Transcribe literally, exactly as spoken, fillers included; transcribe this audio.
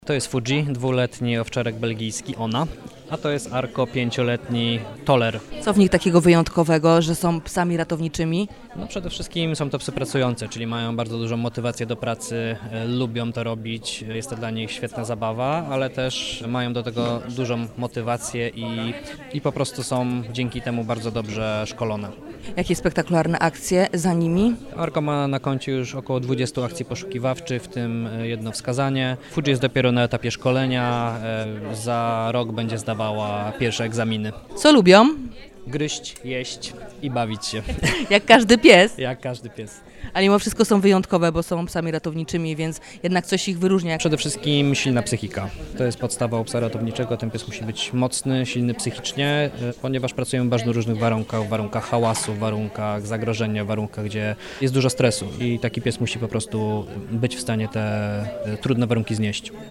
To jest Fuji, dwuletni owczarek belgijski, ona, a to jest Arko, pięcioletni Toller. Co w nich takiego wyjątkowego, że są psami ratowniczymi? No przede wszystkim są to psy pracujące, czyli mają bardzo dużą motywację do pracy, e, lubią to robić, jest to dla nich świetna zabawa, ale też mają do tego dużą motywację i, i po prostu są dzięki temu bardzo dobrze szkolone. Jakie spektakularne akcje za nimi? Arko ma na koncie już około dwudziestu akcji poszukiwawczych, w tym jedno wskazanie. Fuji jest dopiero na etapie szkolenia, e, za rok będzie zdawała pierwsze egzaminy. Co lubią? Gryźć, jeść i bawić się, Jak każdy pies. jak każdy pies. Ale mimo wszystko są wyjątkowe, bo są psami ratowniczymi, więc jednak coś ich wyróżnia. Przede wszystkim silna psychika. To jest podstawa u psa ratowniczego. Ten pies musi być mocny, silny psychicznie, ponieważ pracują w bardzo różnych warunkach, w warunkach hałasu, w warunkach zagrożenia, w warunkach, gdzie jest dużo stresu i taki pies musi po prostu być w stanie te trudne warunki znieść.